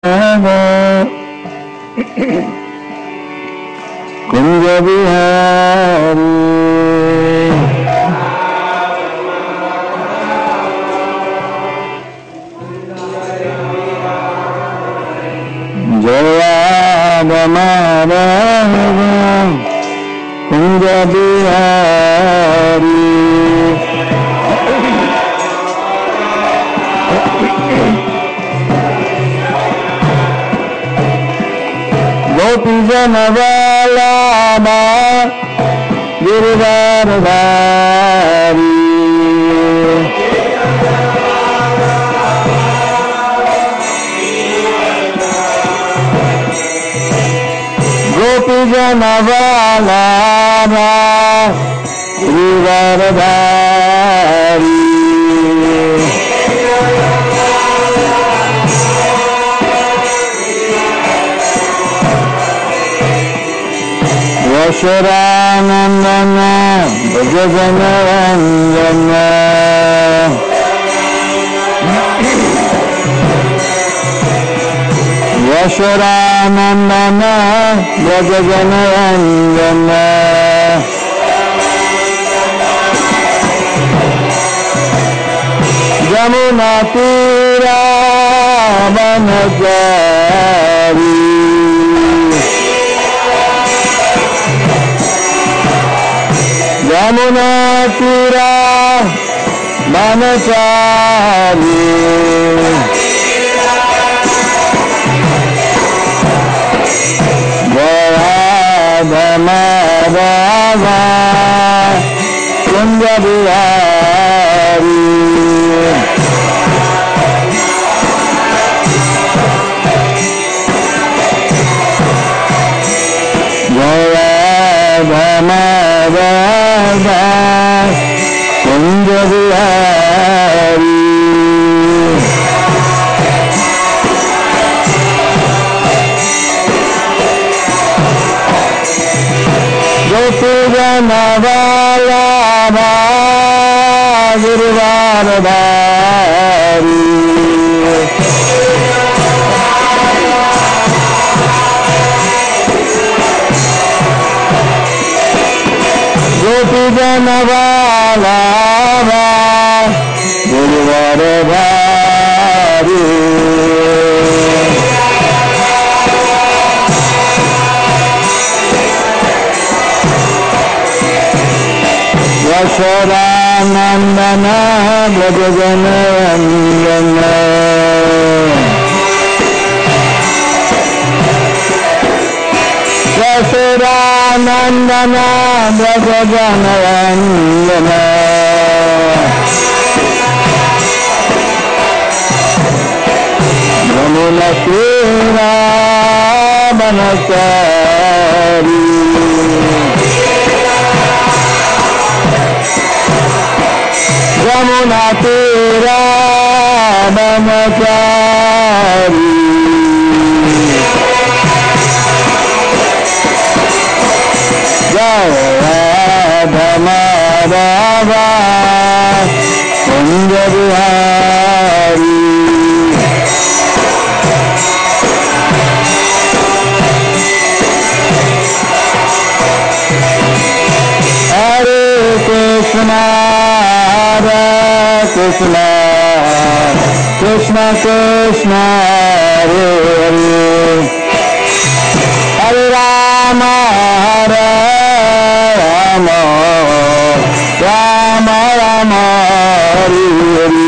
कुंज बिहारी जयाद माधव कुंज बिहारी गोपी जन वाला गिरधार धारी गोपी जन वाला गिरधार धारी यशोदानंदन भज जन रंजन यशोदानंदन भज जन रंजन यमुना तीरा बनचारी यमुना तीरा बनचारी राधा कुंज बिहारी राधा कुंज बिहारी गोपी जन वाला गिरधार धारी गोपी जन वाला गिरधार धारी यशोदानंदन भज जन रंजन यशोदानंदन भज जन रंजन यमुना तीरा बनचारी यमुना तीरा बनचारी जय राधा माधव कुंज बिहारी हरे कृष्ण कृष्ण कृष्ण कृष्ण हरे हरे हरे राम हरे Ram Ram Ram Hare Hare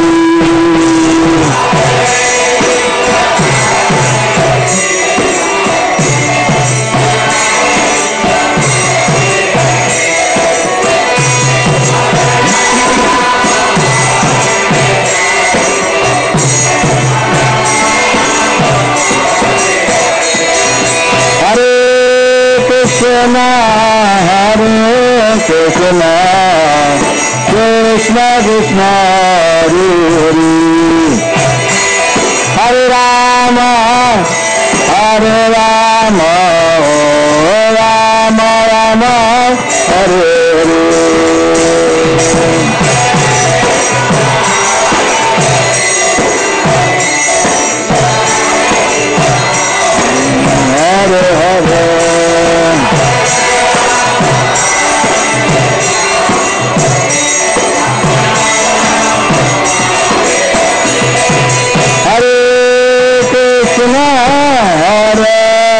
Krishna Hare Krishna Krishna Krishna Hare Hare Hare Rama Hare Rama Rama Rama Hare Hare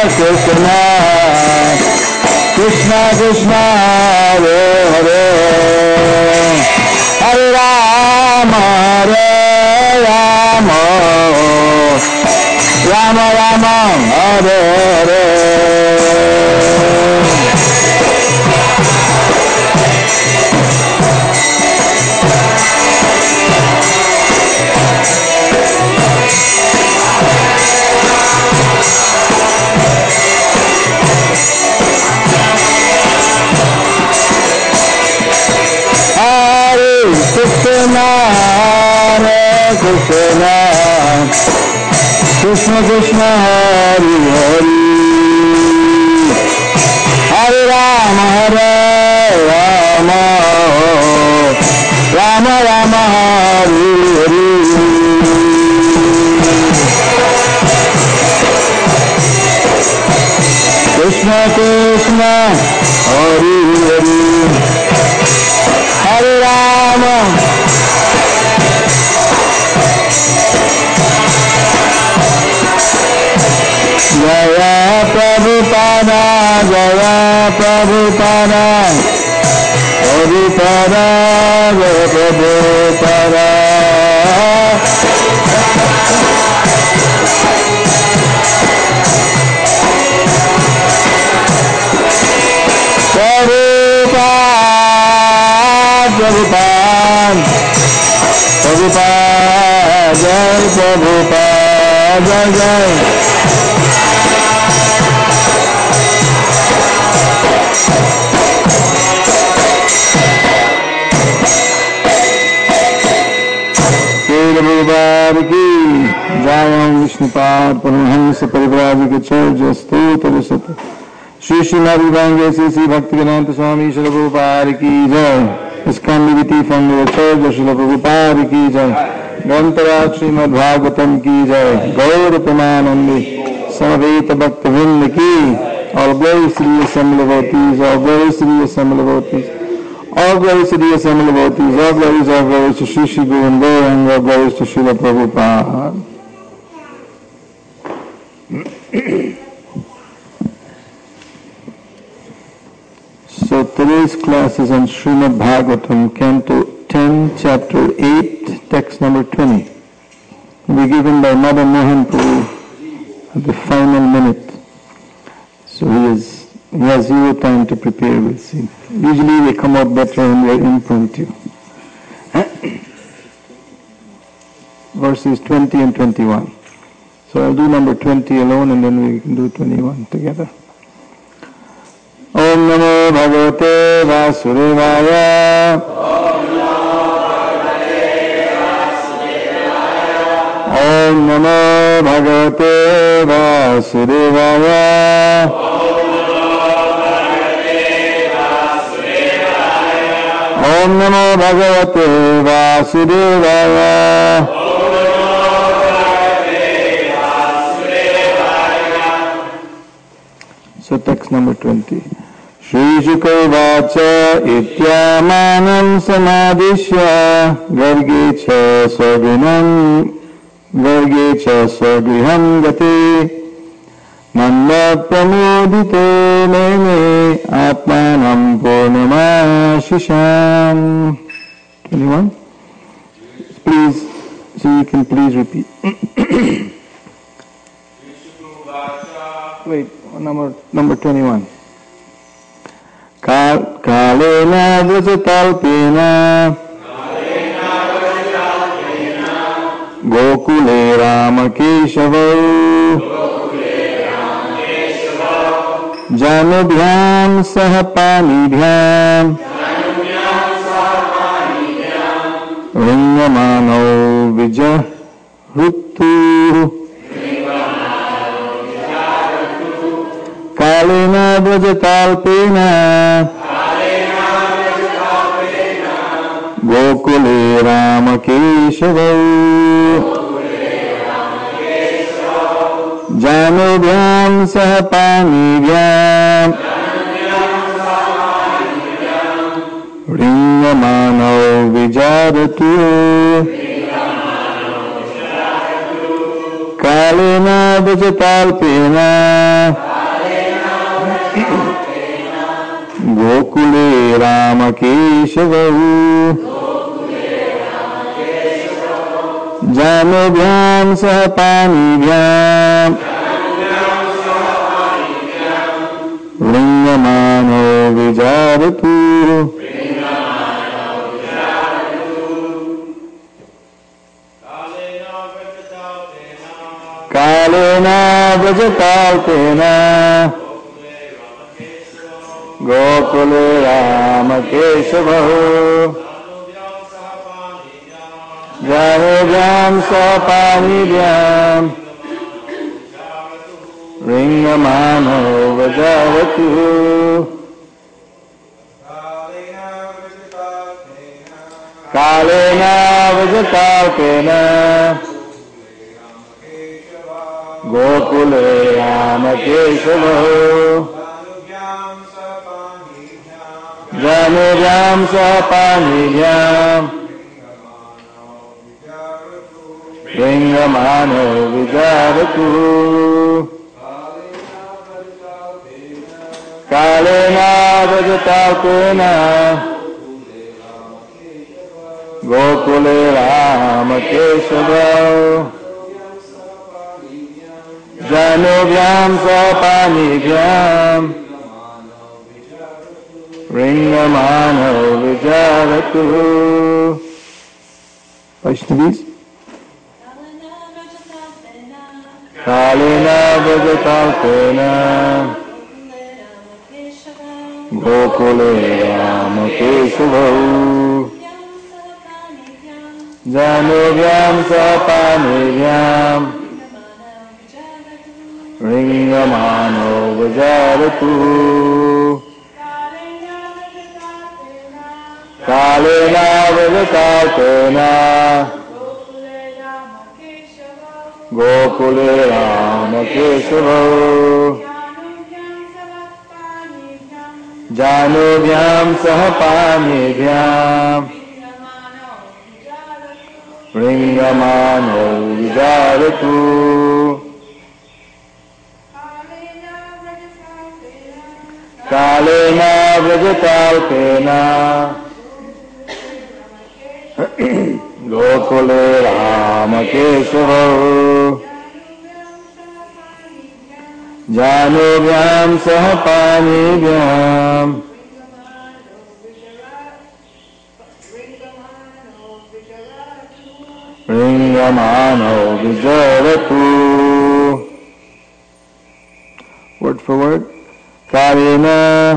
Krishna, Krishna Krishna, Hare Hare, Hare Rama, Rama, Rama Rama, Hare Hare. Krishna, Krishna Krishna, Hare Hare, Hare Rama, Rama Rama, Hare Hare. Krishna Krishna, Hare Hare, Hare Rama. Jaya Prabhupada, Jaya Prabhupada, Prabhupada, Jaya Prabhupada. Prabhupada, Prabhupada, Jai Prabhupada, Jai Jai. Prabhupada ki Jai Vishnupad Paramahansa Parivrajika Charja Stota Visata Shri Srimati Bhangya Sri Bhaktivedanta Swami Srila Prabhupada ki Jai. Iskon Diviti from the Church of Srila Prabhupada ki Jai. Grantaraj Srimad Bhagavatam ki Jai. Gaur Pramanandi Samaveta Bhaktivinoda ki. All glories to the assembled devotees, all glories to the assembled devotees. All glories to the assembled devotees, all glories to Shri Shri Govinda, and all glories to Srila Prabhupada. So today's class is on Srimad Bhagavatam, Canto 10, Chapter 8, text number 20. Will be given by Madan Mohan Prabhu at the final minute. So he has zero time to prepare, we'll see. Usually they come out better when they're impromptu. Verses 20 and 21. So I'll do number 20 alone and then we can do 21 together. Om Namo Bhagavate Vasudevaya. Om Namo Bhagavate Vasudevaya. Om Namo Bhagavate Vasudevaya. So text number 20. Shri Shukha Vacha Ityamanam Samadishya Garge Cha Swagriham Gati Manda Pramodito Mene Atmanam Purnamashisham. 21. Please, so you can please repeat. Wait, number 21. Kalena Vrajatalpena Gokule Ramakeshava Janubhyam Sahapanibhyam Ringamano Vijahrutu Kalena Vrajatalpena Gokule Ramakeshava Janubhyam Sahapanibhyam Ringamano Vijaratu Kalena Vrajatalpena गोकुले रामकेशवौ जानुभ्यां सह पाणिभ्याम् लिङ्गमानो विचारतु कालेन व्रजताल्पेन गोकुले रामकेशवौ जानुभ्यां सह पाणिभ्याम् लिङ्गमानो विचारतु कालेन व्रजताल्पेन गोकुले रामकेशवौ जानुभ्यां सह पाणिभ्याम् लिङ्गमानो विचारतु कालेन व्रजताल्पेन गोकुले रामकेशवौ जानुभ्यां सह पाणिभ्याम् लिङ्गमानो विचारतु Vaishnavis कालेन व्रजताल्पेन गोकुले रामकेशवौ जानुभ्यां सह पाणिभ्याम् लिङ्गमानो विचारतु कालेन व्रजताल्पेन गोकुले रामकेशवौ जानुभ्यां सह पाणिभ्याम् लिङ्गमानो विचारतु कालेन व्रजताल्पेन गोकुले रामकेशवौ जानुभ्यां सह पाणिभ्याम् लिङ्गमानो विचारतु Word for word. Karena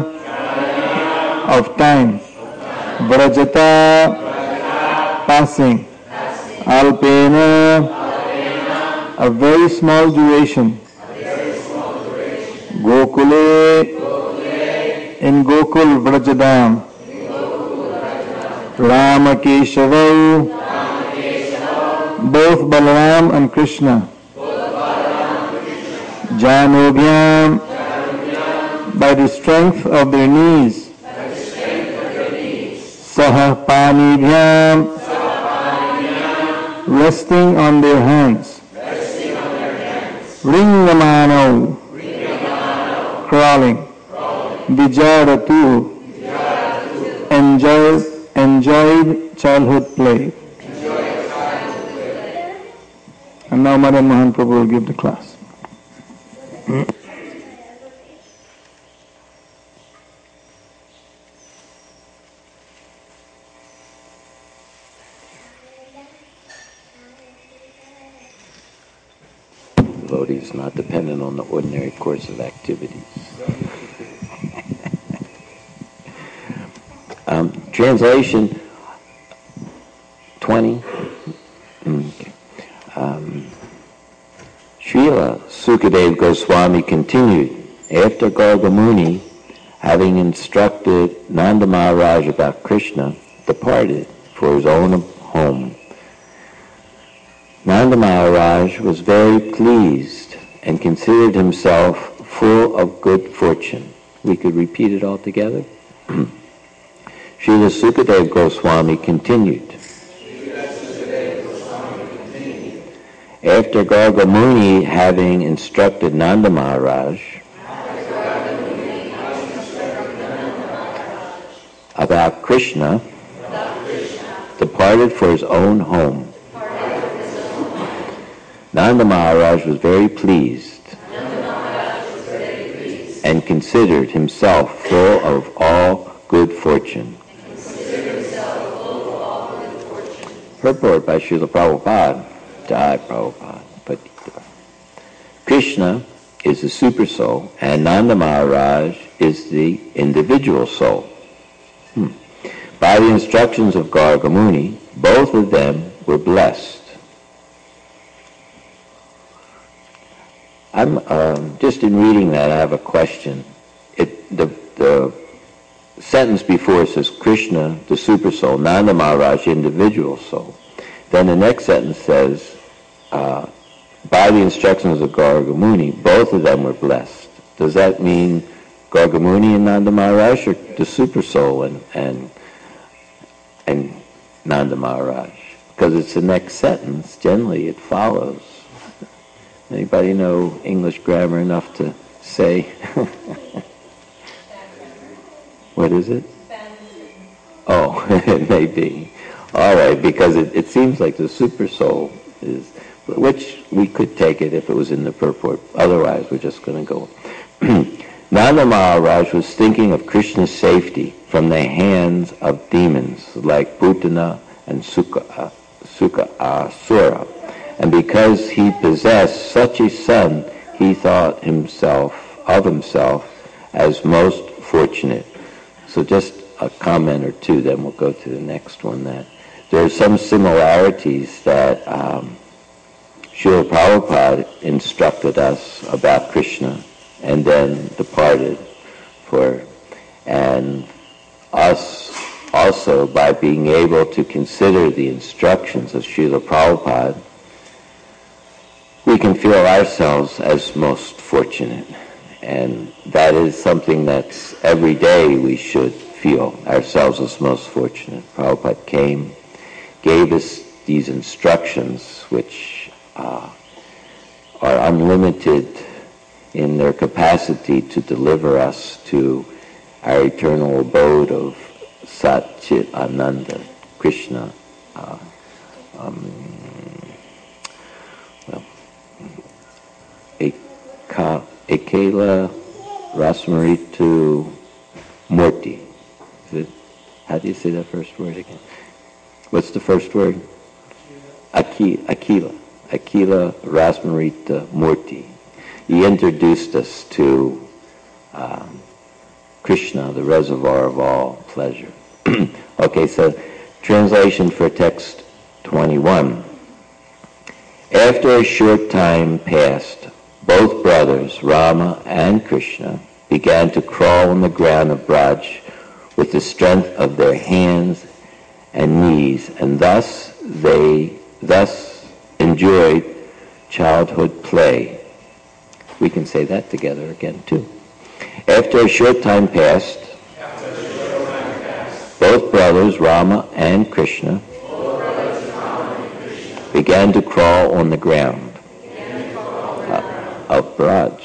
of time. Brajata passing. Alpena a very small duration. Gokule in Gokul Vrajadam. Ramakeshavau both Balaram and Krishna. Janobhyam by the strength of their knees. Saha Panibhyam resting on their hands. Ringamano crawling. Vijaratu enjoyed childhood play. And now Madan Mohan Prabhu will give the class. Devotee is not dependent on the ordinary course of activities. Translation 20. Srila Sukadeva Goswami continued, after Garga Muni, having instructed Nanda Maharaj about Krishna, departed for his own home. Nanda Maharaj was very pleased and considered himself full of good fortune. We could repeat it all together. Srila Sukadeva Goswami continued. After Garga Muni having instructed Nanda Maharaj about Krishna, departed for his own home. Nanda Maharaj was very pleased and considered himself full of all good fortune. Purport by Srila Prabhupada. Jai Prabhupada. Krishna is the super soul and Nanda Maharaj is the individual soul. By the instructions of Garga Muni, both of them were blessed. I'm just in reading that, I have a question. The sentence before says Krishna, the super soul, Nanda Maharaj, individual soul. Then the next sentence says, by the instructions of Garga Muni, both of them were blessed. Does that mean Garga Muni and Nanda Maharaj, or the super soul and Nanda Maharaj? Because it's the next sentence. Generally, it follows. Anybody know English grammar enough to say? What is it? Oh, it may be. All right, because it seems like the super soul is, which we could take it if it was in the purport. Otherwise, we're just going to go. Nanda Maharaj was thinking of Krishna's safety from the hands of demons like Putana and Sukha Asura. And because he possessed such a son, he thought of himself as most fortunate. So just a comment or two, then we'll go to the next one. That there are some similarities that Srila Prabhupada instructed us about Krishna and then departed for, and us also by being able to consider the instructions of Srila Prabhupada, we can feel ourselves as most fortunate. And that is something that's every day we should feel ourselves as most fortunate. Prabhupada came, gave us these instructions which are unlimited in their capacity to deliver us to our eternal abode of Sat Chit Ananda, Krishna. Ekala Rasmaritu Murti. How do you say that first word again? What's the first word? Akila Rasmarita Murti. He introduced us to Krishna, the reservoir of all pleasure. Okay, so translation for text 21. After a short time passed, both brothers, Rama and Krishna, began to crawl on the ground of Braj with the strength of their hands and knees, and thus they enjoyed childhood play. We can say that together again too. After a short time passed, both brothers, Rama and Krishna, began to crawl on the ground of Braj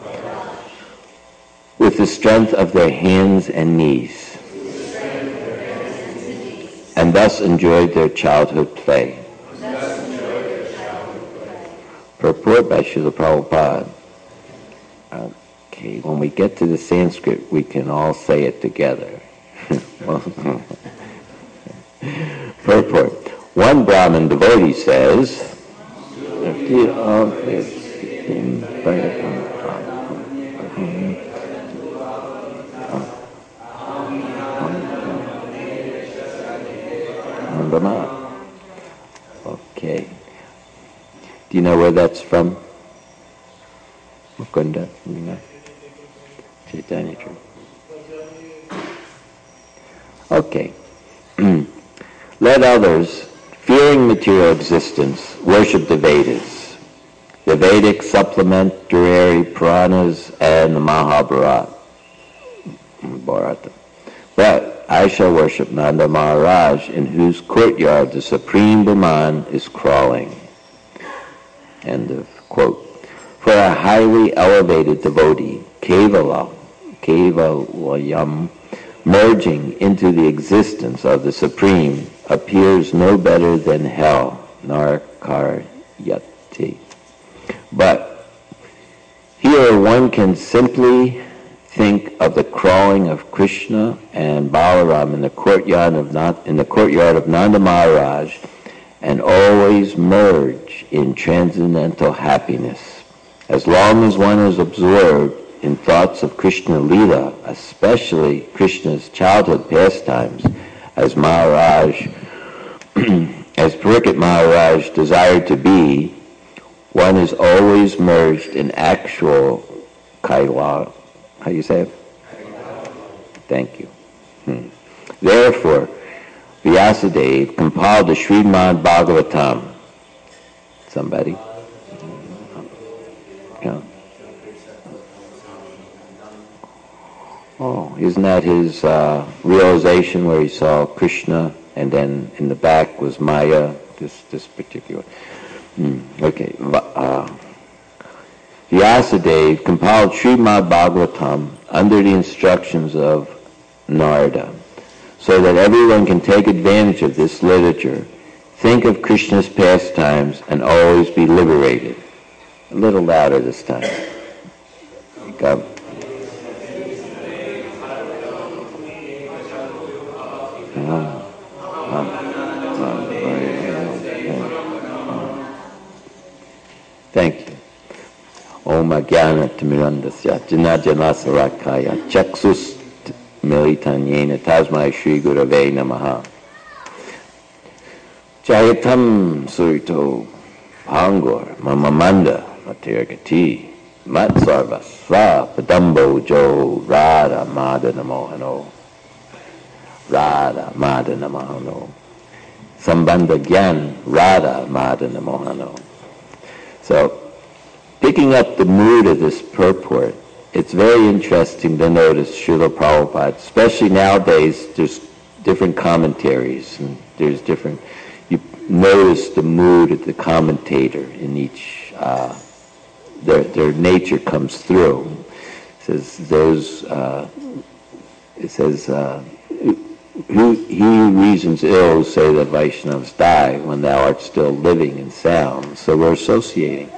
with the strength of their hands and knees, and thus enjoyed their childhood play. Purport by Srila Prabhupada. Okay, when we get to the Sanskrit, we can all say it together. Purport. One Brahmin devotee says, okay. Do you know where that's from? Mukunda? Chaitanya Tree. Okay. Let others, fearing material existence, worship the Vedas, the Vedic supplementary Puranas, and the Mahabharata. But I shall worship Nanda Maharaj, in whose courtyard the Supreme Brahman is crawling. End of quote. For a highly elevated devotee, Kevalayam merging into the existence of the Supreme, appears no better than hell, narkaryati. But here one can simply think of the crawling of Krishna and Balaram in the courtyard of Nanda Maharaj, and always merge in transcendental happiness. As long as one is absorbed in thoughts of Krishna Lila, especially Krishna's childhood pastimes, as Parikshit Maharaj desired to be, one is always merged in actual kaila. How do you say it? Thank you. Therefore, Vyasadeva compiled the Srimad Bhagavatam. Somebody? Yeah. Oh, isn't that his realization where he saw Krishna and then in the back was Maya, this particular? Okay. Vyasadeva compiled Srimad Bhagavatam under the instructions of Narada, so that everyone can take advantage of this literature, think of Krishna's pastimes, and always be liberated. A little louder this time. Go. Thank you. Om Ajnana Timirandasya Jnana Sarakaya Chaksus Militanyena Tasmai Shri Gurave Namaha. Jayatam Surito Pangor Mamamanda Matirgati Matsarva Sva Padambo Jo Radha Madana Mohano Radha Madana Mohano Sambandha Gyan Radha Madana Mohano. So, picking up the mood of this purport, it's very interesting to notice Srila Prabhupada, especially nowadays, there's different commentaries, and there's different, you notice the mood of the commentator in each, their nature comes through. It says, he who reasons ill say that Vaishnavas die when thou art still living and sound. So we're associating.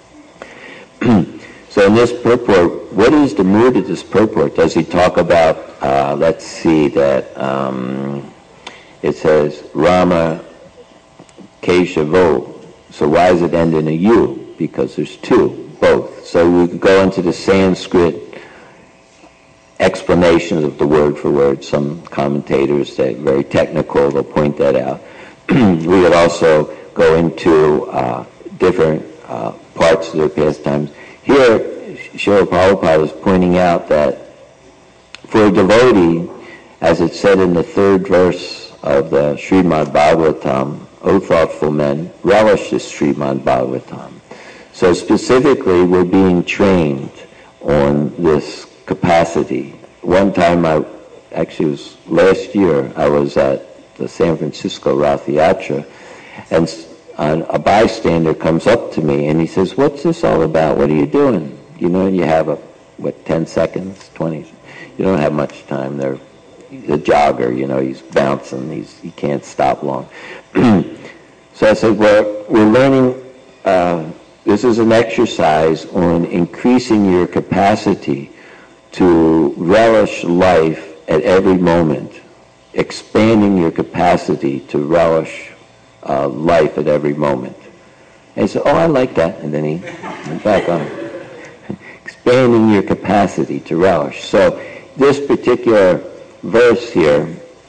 So in this purport, what is the mood of this purport? Does he talk about, let's see, that it says Rama Keshavo. So why does it end in a U? Because there's two, both. So we could go into the Sanskrit explanations of the word for word. Some commentators that are very technical, they'll point that out. We could also go into different parts of their pastimes. Here, Srila Prabhupada is pointing out that for a devotee, as it said in the third verse of the Srimad Bhagavatam, O thoughtful men, relish this Srimad Bhagavatam. So specifically, we're being trained on this capacity. One time, actually it was last year, I was at the San Francisco Rath Yatra, and a bystander comes up to me and he says, "What's this all about? What are you doing?" You know, you have 10 seconds, 20. You don't have much time there. He's a jogger, you know, he's bouncing, he can't stop long. So I said, well, we're learning, this is an exercise on increasing your capacity to relish life at every moment, expanding your capacity to relish life at every moment. And he said, oh, I like that. And then he went back on. Expanding your capacity to relish. So this particular verse here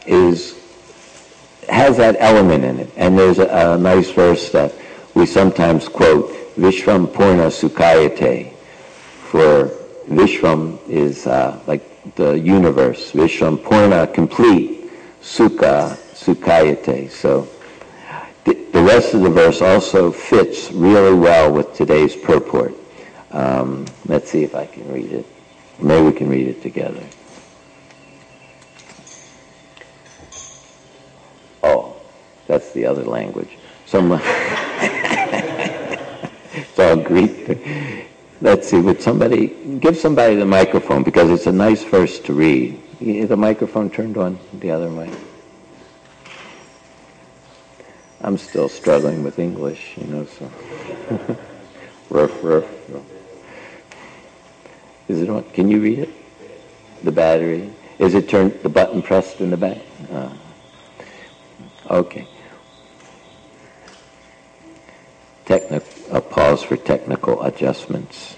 has that element in it. And there's a nice verse that we sometimes quote, Vishvam Purna Sukhayate. For Vishvam is like the universe. Vishvam Purna, complete. Sukha, Sukhayate. So the rest of the verse also fits really well with today's purport. Let's see if I can read it. Maybe we can read it together. Oh, that's the other language. It's all Greek. Let's see, give somebody the microphone, because it's a nice verse to read. The microphone turned on, the other mic. I'm still struggling with English, so. Ruff. Is it on? Can you read it? The battery. Is it turned, the button pressed in the back? Okay. A pause for technical adjustments.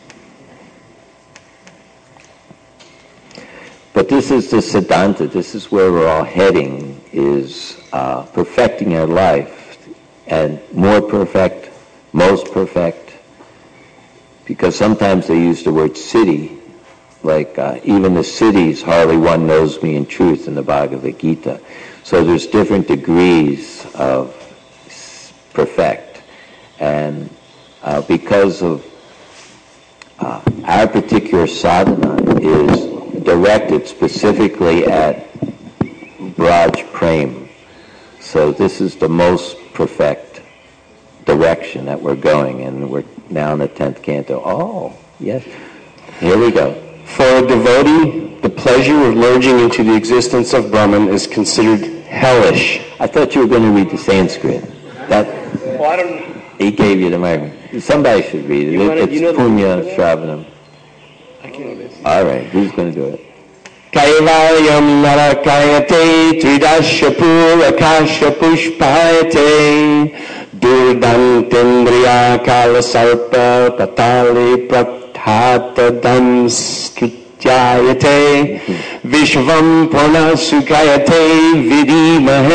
But this is the Siddhanta. This is where we're all heading, is perfecting our life, and more perfect, most perfect, because sometimes they use the word siddhi, like even the siddhis, hardly one knows me in truth in the Bhagavad Gita. So there's different degrees of perfect, and because of our particular sadhana is directed specifically at Braj Prem. So this is the most perfect direction that we're going, and we're now in the 10th canto. Oh, yes. Here we go. For a devotee, the pleasure of merging into the existence of Brahman is considered hellish. I thought you were going to read the Sanskrit. Well, I don't... He gave you the microphone. Somebody should read it. It's Punya Shravanam. I can't do this. All right, who's going to do it? Kaivalyam narakayate tridasya purakasya pushpayate durdantindriya kalasarpa patali prathatadam skrityayate vishvam purnasukayate vidi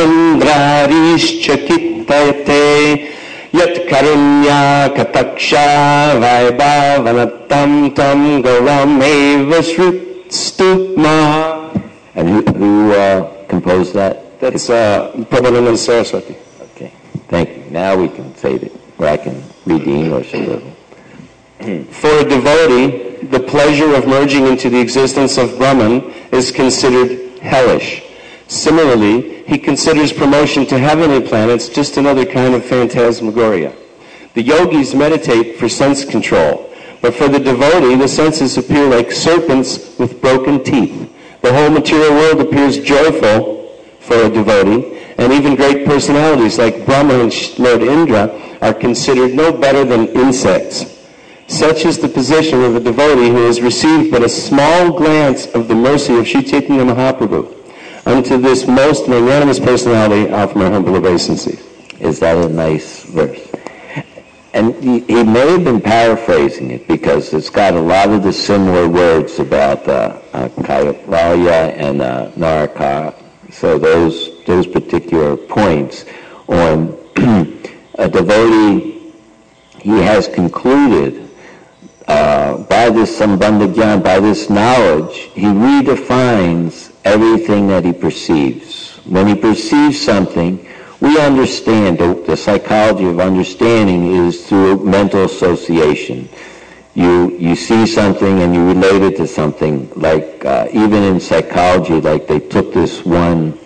mahendrarishchakitayate yat karunya kataksha vaibhavanatam tam garam eva stutma. And who composed that? That's Prabhupada Saraswati. Okay, thank you. Now we can say it, or I can read the English a little. For a devotee, the pleasure of merging into the existence of Brahman is considered hellish. Similarly, he considers promotion to heavenly planets just another kind of phantasmagoria. The yogis meditate for sense control, but for the devotee, the senses appear like serpents with broken teeth. The whole material world appears joyful for a devotee, and even great personalities like Brahma and Lord Indra are considered no better than insects. Such is the position of a devotee who has received but a small glance of the mercy of Sri Chaitanya Mahaprabhu. Unto this most magnanimous personality, I offer my humble obeisances. Is that a nice verse? And he may have been paraphrasing it, because it's got a lot of the similar words about Kaivalya and Naraka. So those particular points on a devotee, he has concluded by this Sambandha Gyan, by this knowledge, he redefines everything that he perceives. When he perceives something, we understand, the psychology of understanding is through mental association. You see something and you relate it to something, like even in psychology, like they took this one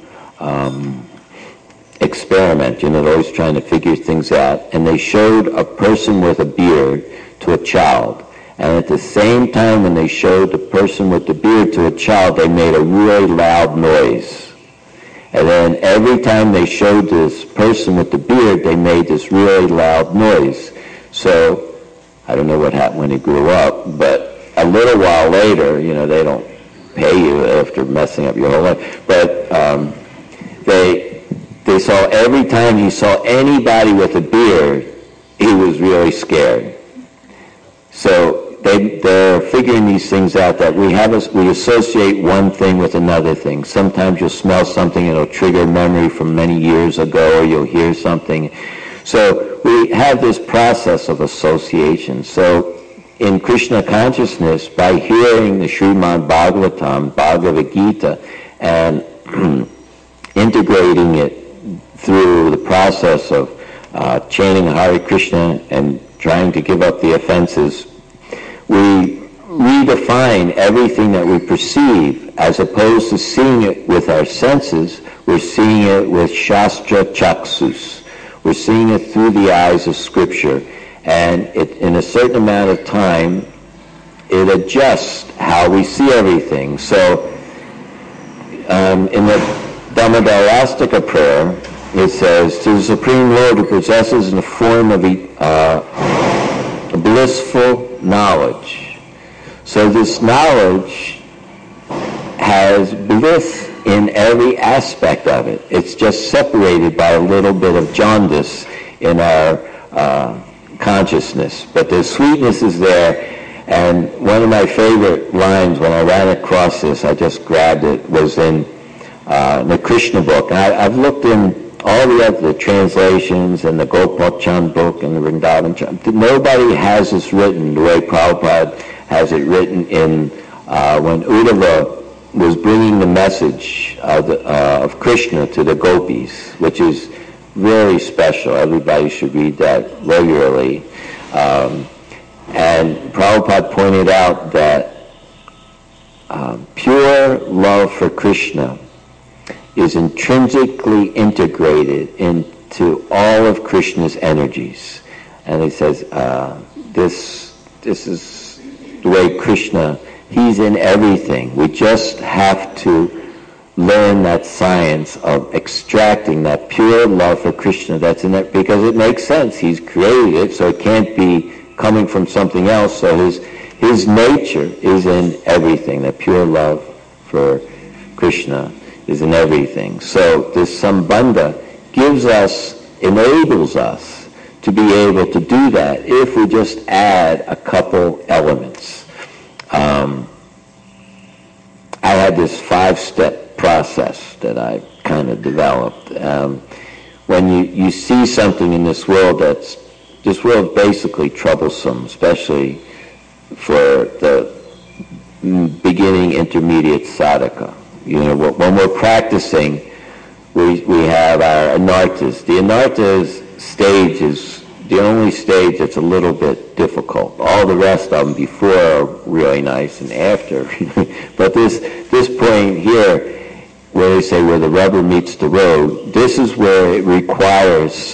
experiment, they're always trying to figure things out, and they showed a person with a beard to a child. And at the same time when they showed the person with the beard to a child, they made a really loud noise. And then every time they showed this person with the beard, they made this really loud noise. So, I don't know what happened when he grew up, but a little while later, they don't pay you after messing up your whole life, but they saw every time he saw anybody with a beard, he was really scared. So, they're figuring these things out, that we associate one thing with another thing. Sometimes you'll smell something, it'll trigger a memory from many years ago, or you'll hear something. So we have this process of association. So in Krishna consciousness, by hearing the Srimad Bhagavatam, Bhagavad Gita, and integrating it through the process of chanting Hare Krishna and trying to give up the offenses, we redefine everything that we perceive. As opposed to seeing it with our senses, we're seeing it with Shastra Chaksus. We're seeing it through the eyes of Scripture. And in a certain amount of time, it adjusts how we see everything. So in the Dhammadarastika prayer, it says, to the Supreme Lord who possesses in the form of blissful knowledge. So this knowledge has bliss in every aspect of it. It's just separated by a little bit of jaundice in our consciousness. But the sweetness is there. And one of my favorite lines when I ran across this, I just grabbed it, was in the Krishna book. And I've looked in all the other translations and the Gopal Chand book and the Vrindavan Chand. Nobody has this written the way Prabhupada has it written in when Uddhava was bringing the message of Krishna to the gopis, which is very special. Everybody should read that regularly. And Prabhupada pointed out that pure love for Krishna is intrinsically integrated into all of Krishna's energies. And he says, this is the way Krishna, he's in everything. We just have to learn that science of extracting that pure love for Krishna that's in it, because it makes sense. He's created it, so it can't be coming from something else. So his nature is in everything. That pure love for Krishna is in everything. So this Sambandha enables us to be able to do that if we just add a couple elements. I had this 5-step process that I kind of developed. When you see something in this world this world basically troublesome, especially for the beginning intermediate sadhaka. When we're practicing, we have our anartas. The anartas stage is the only stage that's a little bit difficult. All the rest of them before are really nice and after. But this point here, where they say where the rubber meets the road, this is where it requires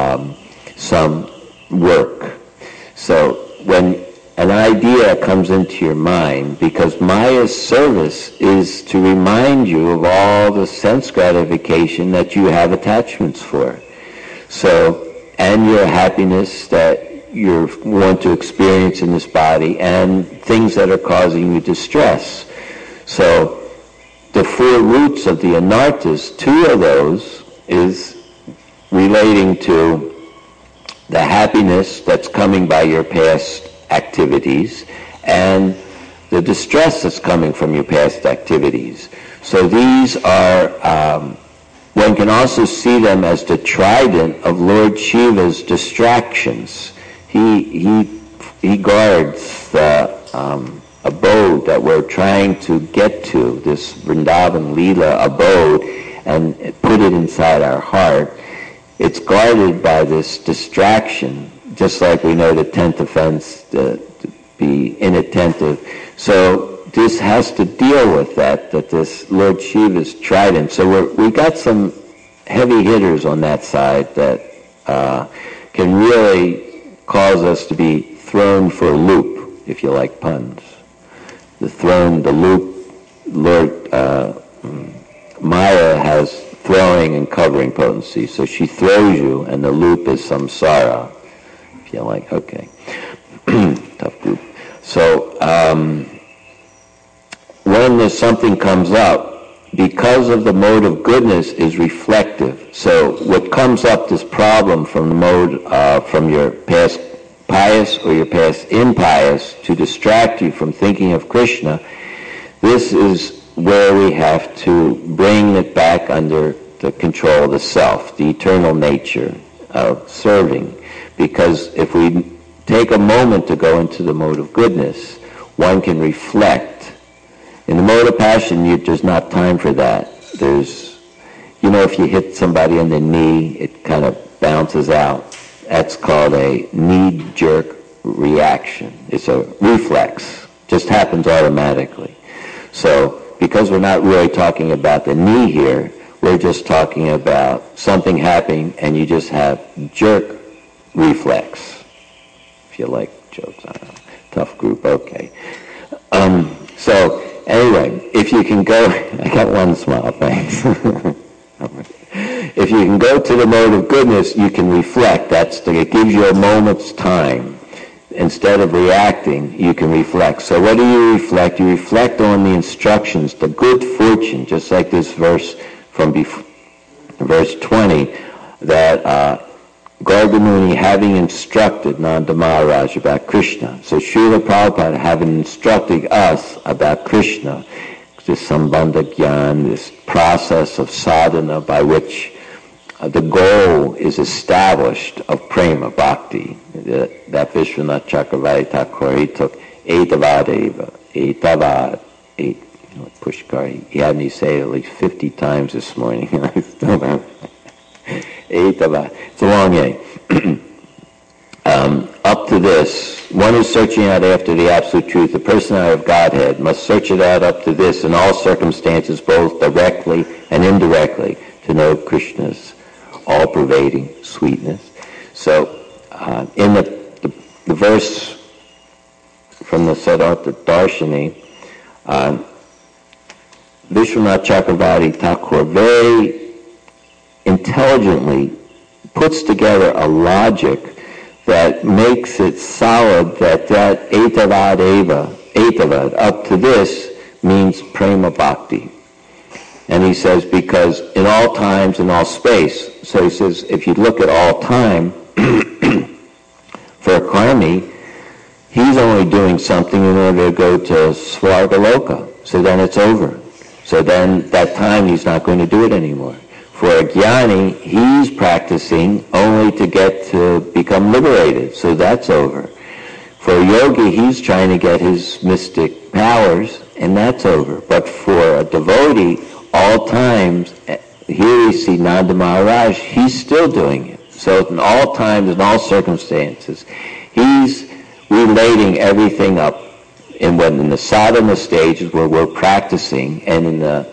some work. So when an idea comes into your mind, because Maya's service is to remind you of all the sense gratification that you have attachments for. So, and your happiness that you want to experience in this body, and things that are causing you distress. So, the 4 roots of the anartas, 2 of those is relating to the happiness that's coming by your past activities and the distress that's coming from your past activities. So these are, one can also see them as the trident of Lord Shiva's distractions. He guards the abode that we're trying to get to, this Vrindavan Leela abode, and put it inside our heart. It's guarded by this distraction, just like we know the 10th offense to be inattentive. So this has to deal with that this Lord Shiva's trident. So we got some heavy hitters on that side that can really cause us to be thrown for a loop, if you like puns. The loop, Lord Maya has throwing and covering potency. So she throws you, and the loop is samsara. If you like, okay. Tough group. So when something comes up, because of the mode of goodness is reflective. So what comes up, this problem from the mode, from your past pious or your past impious, to distract you from thinking of Krishna, this is where we have to bring it back under the control of the self, the eternal nature of serving. Because if we take a moment to go into the mode of goodness, one can reflect. In the mode of passion, there's not time for that. There's, if you hit somebody on the knee, it kind of bounces out. That's called a knee-jerk reaction. It's a reflex. Just happens automatically. So, because we're not really talking about the knee here, we're just talking about something happening and you just have jerk reflex. If you like jokes, I don't know. Tough group, okay. So anyway, if you can go, I got one smile, thanks. If you can go to the mode of goodness, you can reflect. It gives you a moment's time. Instead of reacting, you can reflect. So what do you reflect? You reflect on the instructions, the good fortune, just like this verse from verse 20, that Garga Muni having instructed Nanda Maharaj about Krishna. So Srila Prabhupada having instructed us about Krishna, this Sambandha Gyan, this process of sadhana by which the goal is established of prema bhakti. That Vishwanath Chakravarti Thakur, he took Etavad, Pushkar. He had me say it at least 50 times this morning, and I still don't. Etavad. It's a long A. Up to this, one who's searching out after the absolute truth, the personality of Godhead, must search it out up to this in all circumstances, both directly and indirectly, to know Krishna's all-pervading sweetness. So, in the verse from the Siddhartha Darshini, Vishwanath Chakravarti Thakur very intelligently puts together a logic that makes it solid that Etavad, up to this, means prema bhakti. And he says, because in all times, in all space, so he says, if you look at all time, for a karmi, he's only doing something in order to go to Svargaloka. So then it's over. So then that time he's not going to do it anymore. For a jnani, he's practicing only to get to become liberated. So that's over. For a yogi, he's trying to get his mystic powers, and that's over. But for a devotee, all times, here we see Nanda Maharaj, he's still doing it. So in all times, in all circumstances, he's relating everything up. And when in the sadhana stages where we're practicing, and in the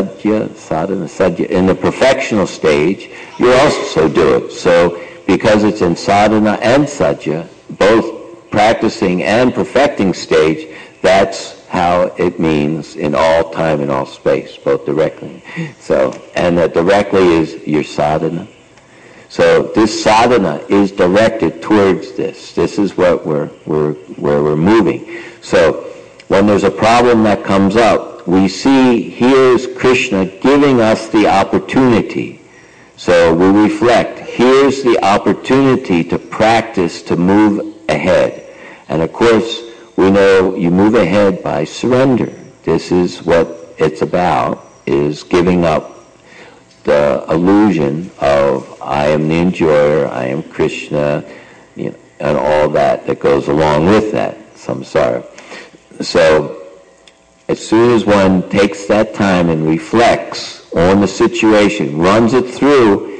sadhana, in the perfectional stage, you also do it. So because it's in sadhana and sadhya, both practicing and perfecting stage, that's how it means in all time and all space, both directly. So, and that directly is your sadhana. So this sadhana is directed towards this. This is what where we're moving. So when there's a problem that comes up, we see here's Krishna giving us the opportunity. So we reflect, here's the opportunity to practice, to move ahead. And of course, we know you move ahead by surrender. This is what it's about, is giving up the illusion of I am the enjoyer, I am Krishna, and all that goes along with that, samsara. So as soon as one takes that time and reflects on the situation, runs it through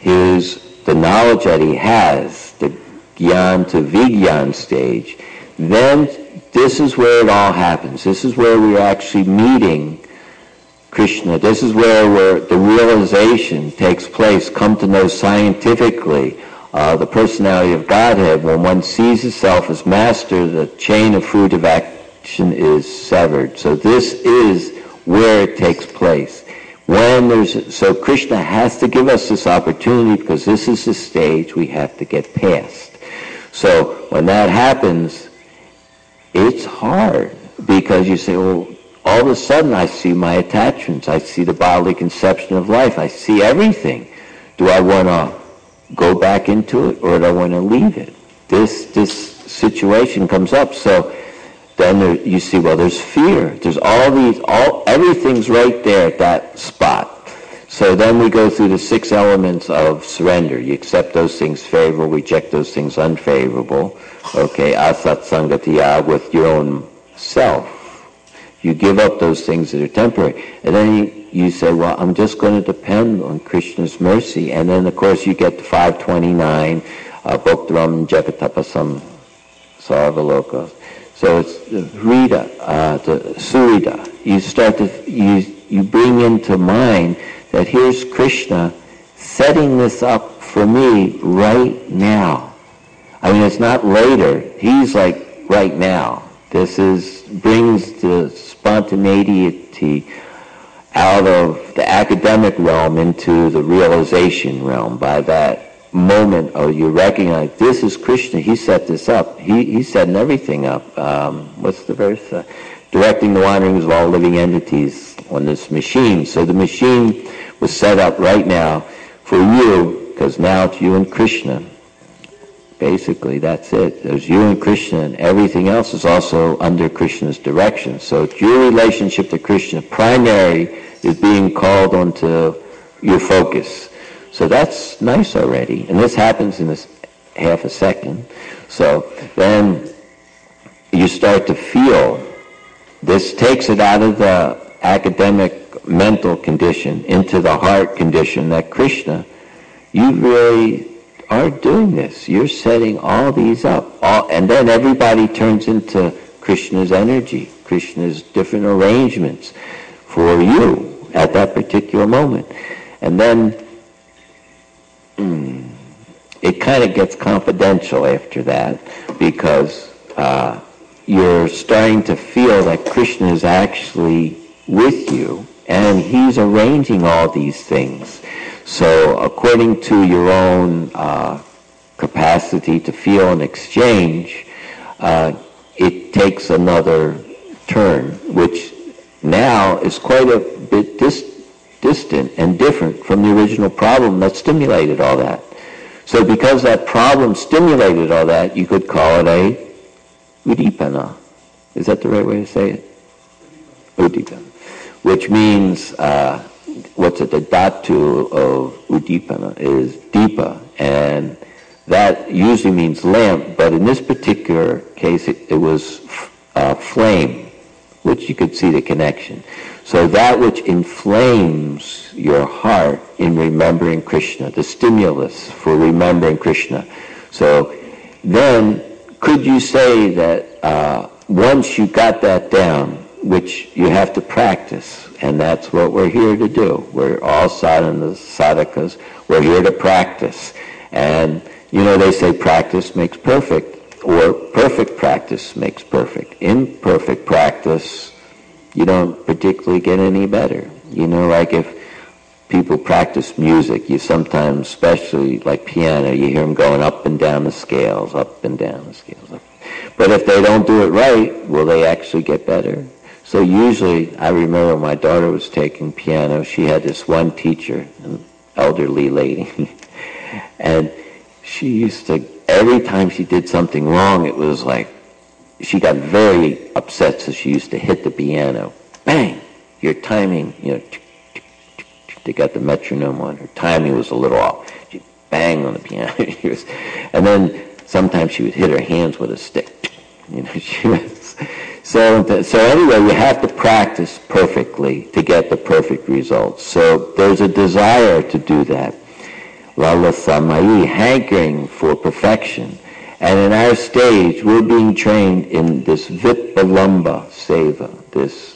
the knowledge that he has, the Gyan to Vigyan stage, then this is where it all happens. This is where we're actually meeting Krishna. This is where the realization takes place, come to know scientifically the personality of Godhead. When one sees himself as master, the chain of fruit of action is severed. So this is where it takes place. So Krishna has to give us this opportunity because this is the stage we have to get past. So when that happens, it's hard because you say, well, all of a sudden I see my attachments. I see the bodily conception of life. I see everything. Do I want to go back into it or do I want to leave it? This situation comes up. So then you see, well, there's fear. There's everything's right there at that spot. So then we go through the 6 elements of surrender. You accept those things favorable, reject those things unfavorable. Okay, asat sangatiya, with your own self. You give up those things that are temporary. And then you say, well, I'm just going to depend on Krishna's mercy. And then, of course, you get to 529, Bhoktram Jagatapasam Sarvaloka. So it's the Hrida, the Surida. You bring into mind that here's Krishna setting this up for me right now. I mean, it's not later. He's like right now. brings the spontaneity out of the academic realm into the realization realm. By that moment, you recognize this is Krishna. He set this up. He's setting everything up. What's the verse? Directing the wanderings of all living entities on this machine. So the machine was set up right now for you, because now it's you and Krishna. Basically, that's it. There's you and Krishna, and everything else is also under Krishna's direction. So it's your relationship to Krishna. Primary is being called onto your focus. So that's nice already. And this happens in this half a second. So then you start to feel, this takes it out of the academic mental condition into the heart condition that Krishna, you really are doing this. You're setting all these up. And then everybody turns into Krishna's energy, Krishna's different arrangements for you at that particular moment. And then it kind of gets confidential after that, because you're starting to feel that Krishna is actually with you, and he's arranging all these things. So according to your own capacity to feel and exchange, it takes another turn, which now is quite a bit distant and different from the original problem that stimulated all that. So because that problem stimulated all that, you could call it a udipana. Is that the right way to say it? Udipana. Which means, what's it, the dhatu of udipana is deepa, and that usually means lamp, but in this particular case it was flame, which you could see the connection. So that which inflames your heart in remembering Krishna, the stimulus for remembering Krishna. So then, could you say that once you got that down, which you have to practice, and that's what we're here to do. We're all sadhanas, sadhakas. We're here to practice. And, they say practice makes perfect, or perfect practice makes perfect. Imperfect practice, you don't particularly get any better. Like if people practice music, you sometimes, especially like piano, you hear them going up and down the scales, up and down the scales. But if they don't do it right, will they actually get better? So usually, I remember my daughter was taking piano. She had this one teacher, an elderly lady, and she used to, every time she did something wrong, it was like, she got very upset, so she used to hit the piano. Bang! Your timing, they got the metronome on. Her timing was a little off. She'd bang on the piano. And then sometimes she would hit her hands with a stick. She was... So anyway, you have to practice perfectly to get the perfect results. So there's a desire to do that. Lalasamayi, hankering for perfection. And in our stage, we're being trained in this vipalamba seva, this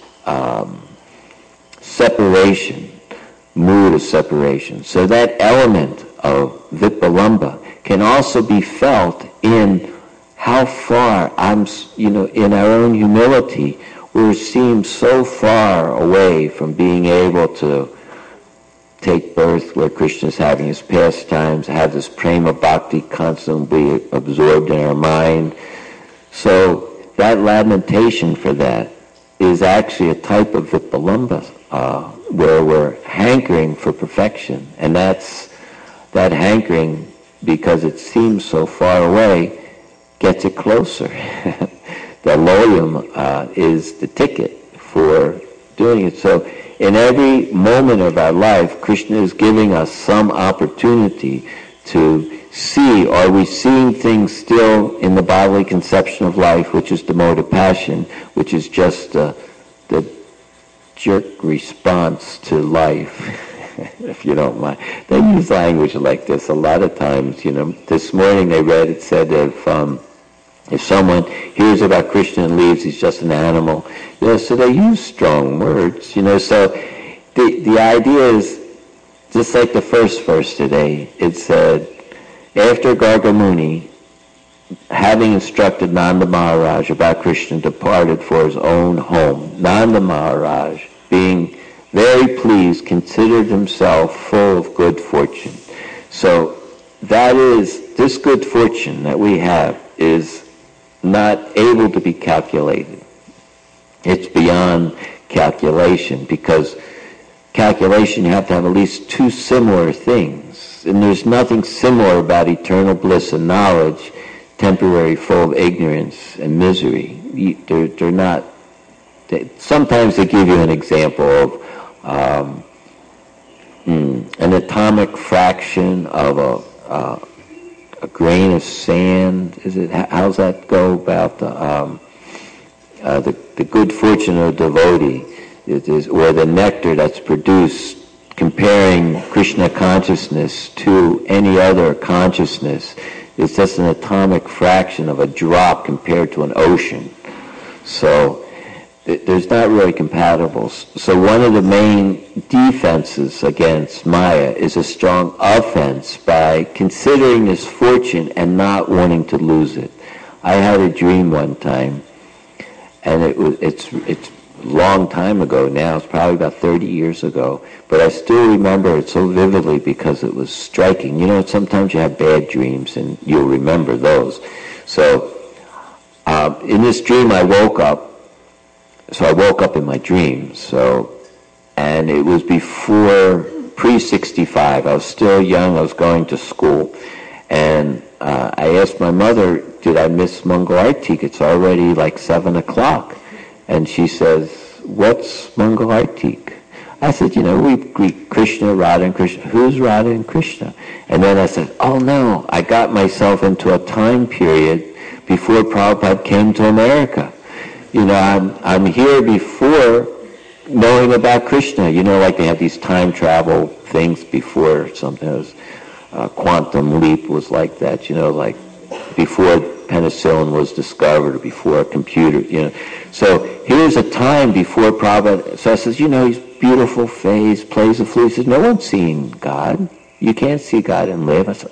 separation, mood of separation. So that element of vipalamba can also be felt in how far in our own humility, we seem so far away from being able to take birth where Krishna is having his pastimes, have this prema bhakti constantly absorbed in our mind. So that lamentation for that is actually a type of vipalamba, where we're hankering for perfection. And that's that hankering, because it seems so far away, gets it closer. The loyum is the ticket for doing it. So in every moment of our life, Krishna is giving us some opportunity to see, are we seeing things still in the bodily conception of life, which is the mode of passion, which is just the jerk response to life, if you don't mind. They use language like this a lot of times. This morning they read, it said if someone hears about Krishna and leaves, he's just an animal. So they use strong words. So the idea is, just like the first verse today, it said, after Gargamuni, having instructed Nanda Maharaj about Krishna, departed for his own home. Nanda Maharaj, being very pleased, considered himself full of good fortune. So that is, this good fortune that we have is not able to be calculated. It's beyond calculation, because calculation, you have to have at least two similar things. And there's nothing similar about eternal bliss and knowledge, temporary, full of ignorance and misery. They're not. Sometimes they give you an example of an atomic fraction of a grain of sand. How's that go about the good fortune of a devotee? Or the nectar that's produced, comparing Krishna consciousness to any other consciousness, is just an atomic fraction of a drop compared to an ocean. So there's not really compatible. So one of the main defenses against Maya is a strong offense by considering this fortune and not wanting to lose it. I had a dream one time, and it's long time ago now. It's probably about 30 years ago, but I still remember it so vividly because it was striking. You know, sometimes you have bad dreams and you'll remember those. So in this dream I woke up. So I woke up in my dream. And it was before pre-65. I was still young. I was going to school, and I asked my mother, "Did I miss Mangal Artik? It's already like 7 o'clock." And she says, "What's Mangal Artik?" I said, we greet Krishna, Radha, and Krishna. Who's Radha and Krishna? And then I said, oh no, I got myself into a time period before Prabhupada came to America. I'm here before knowing about Krishna. Like they have these time travel things before something. Quantum leap was like that, like before penicillin was discovered, or before a computer, So here's a time before Prabhupada. So I says, he's beautiful face, plays the flute. He says, no one's seen God. You can't see God and live. I said,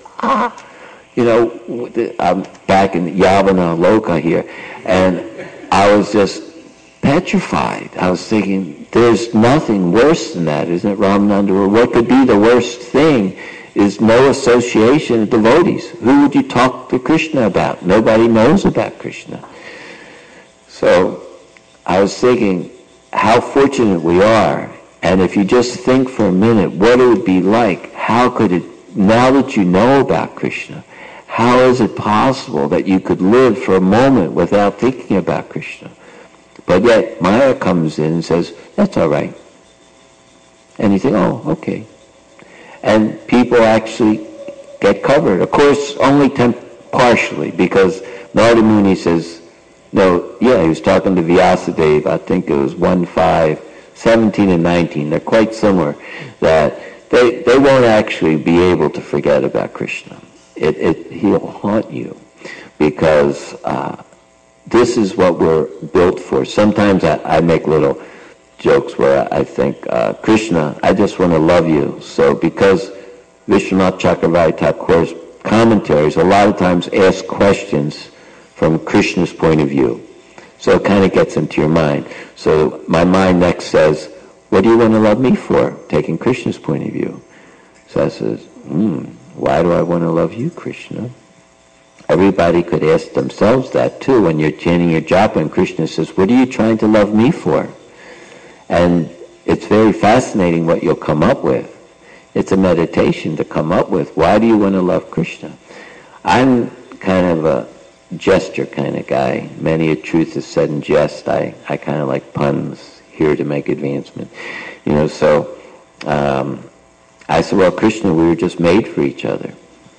I'm back in Yavana Loka here. And I was just petrified. I was thinking, there's nothing worse than that, isn't it, Ramananda? What could be the worst thing is no association of devotees. Who would you talk to Krishna about? Nobody knows about Krishna. So I was thinking how fortunate we are. And if you just think for a minute what it would be like, how could it, now that you know about Krishna, how is it possible that you could live for a moment without thinking about Krishna? But yet Maya comes in and says, that's all right. And you think, oh, okay. And people actually get covered. Of course, only partially, because Narada Muni says, he was talking to Vyasadeva, I think it was 1.5, 17 and 19. They're quite similar, that they won't actually be able to forget about Krishna. He'll haunt you, because this is what we're built for. Sometimes I make little jokes where I think, Krishna, I just want to love you. So because Vishwanath Chakravarti Thakur's commentaries a lot of times ask questions from Krishna's point of view. So it kind of gets into your mind. So my mind next says, what do you want to love me for? Taking Krishna's point of view. So I says, why do I want to love you, Krishna? Everybody could ask themselves that too when you're chanting your japa and Krishna says, what are you trying to love me for? And it's very fascinating what you'll come up with. It's a meditation to come up with. Why do you want to love Krishna? I'm kind of a gesture kind of guy. Many a truth is said in jest. I kind of like puns here to make advancement. So I said, well, Krishna, we were just made for each other.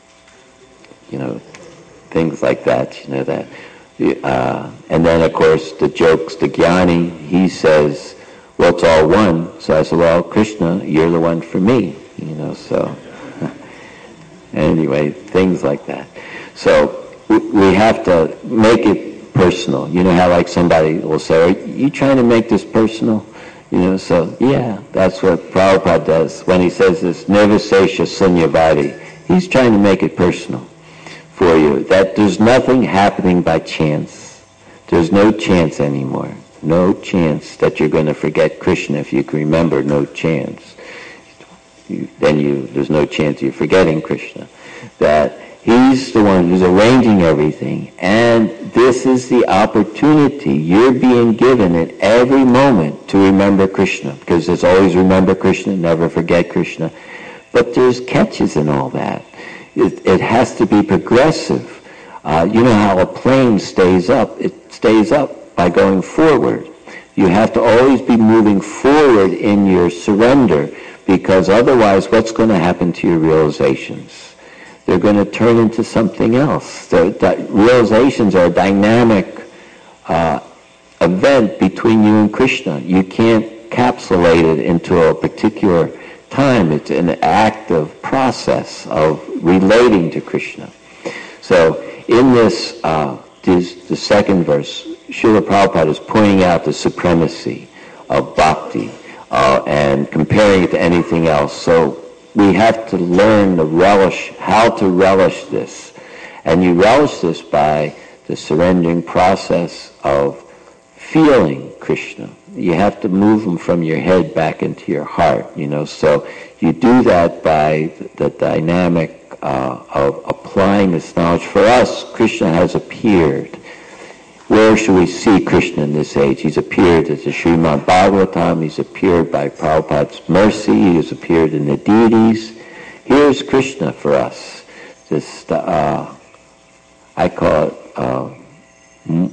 Things like that, that. And then, of course, the jokes, the Jnani, he says, well, it's all one. So I said, well, Krishna, you're the one for me. So anyway, things like that. So we have to make it personal. You know how like somebody will say, are you trying to make this personal? So yeah, that's what Prabhupada does when he says this, Nirvisesha Sunyavadi. He's trying to make it personal. for you, that there's nothing happening by chance. There's no chance anymore. No chance that you're going to forget Krishna. If you can remember, no chance. There's no chance you're forgetting Krishna. That he's the one who's arranging everything. And this is the opportunity you're being given at every moment to remember Krishna. Because there's always remember Krishna, never forget Krishna. But there's catches in all that. It has to be progressive. You know how a plane stays up? It stays up by going forward. You have to always be moving forward in your surrender, because otherwise what's going to happen to your realizations? They're going to turn into something else. The realizations are a dynamic event between you and Krishna. You can't capsulate it into a particular time. It's an active process of relating to Krishna. So in this, the second verse, Srila Prabhupada is pointing out the supremacy of bhakti and comparing it to anything else. So we have to learn to relish, how to relish this. And you relish this by the surrendering process of feeling Krishna. You have to move him from your head back into your heart, So you do that by the dynamic of applying this knowledge. For us, Krishna has appeared. Where should we see Krishna in this age? He's appeared as the Srimad Bhagavatam. He's appeared by Prabhupada's mercy. He has appeared in the deities. Here's Krishna for us. This, I call it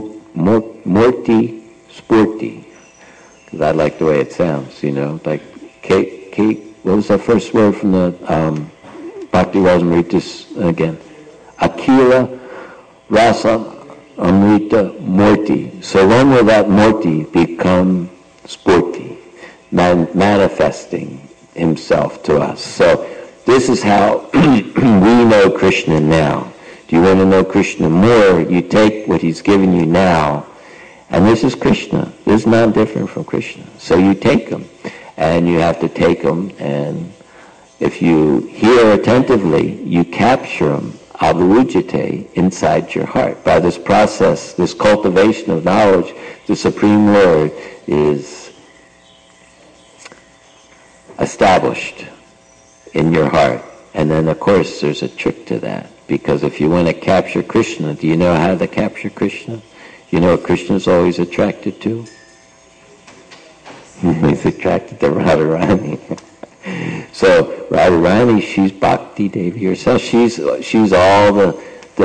Murti Spurti, because I like the way it sounds, like what was that first word from the Bhakti Rasamritas again? Akila Rasa Amrita Murti. So when will that Murti become Spurti, manifesting himself to us? So this is how we know Krishna now. Do you want to know Krishna more? You take what he's given you now, and this is Krishna. This is not different from Krishna. So you take him, and you have to take him, and if you hear attentively, you capture him, avarujite, inside your heart. By this process, this cultivation of knowledge, the Supreme Lord is established in your heart. And then, of course, there's a trick to that. Because if you want to capture Krishna, do you know how to capture Krishna? You know what Krishna's always attracted to? He's attracted to Radharani. So Radharani, she's Bhakti Devi herself. She's all the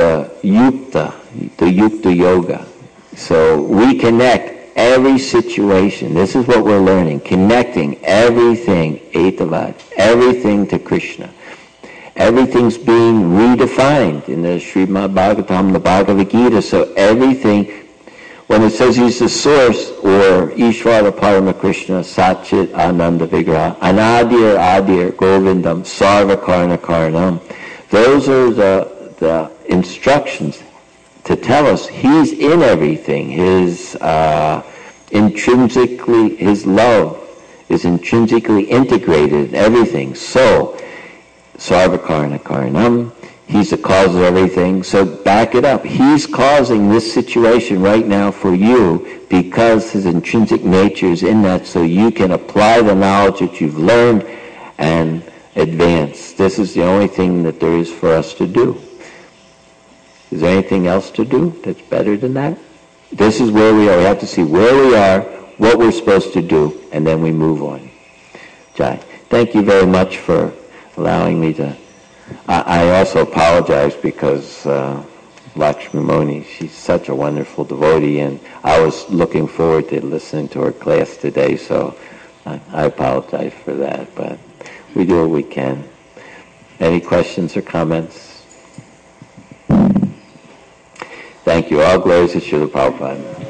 yukta yoga. So we connect every situation. This is what we're learning. Connecting everything, Etavad, everything to Krishna. Everything's being redefined in the Srimad Bhagavatam, the Bhagavad Gita. So everything, when it says he's the source, or Ishvara Parama Krishna, Satchit Ananda Vigraha, Anadir Adir Govindam, Sarva Karna Karnam, those are the instructions to tell us he's in everything. His intrinsically, his love is intrinsically integrated in everything. So, Sarva Karna Karnam, he's the cause of everything. So back it up. He's causing this situation right now for you because his intrinsic nature is in that, so you can apply the knowledge that you've learned and advance. This is the only thing that there is for us to do. Is there anything else to do that's better than that? This is where we are. We have to see where we are, what we're supposed to do, and then we move on. Jai. Thank you very much for allowing me to... I also apologize because Lakshmi Moni, she's such a wonderful devotee, and I was looking forward to listening to her class today, so I apologize for that, but we do what we can. Any questions or comments? Thank you. All glories to Srila Prabhupada.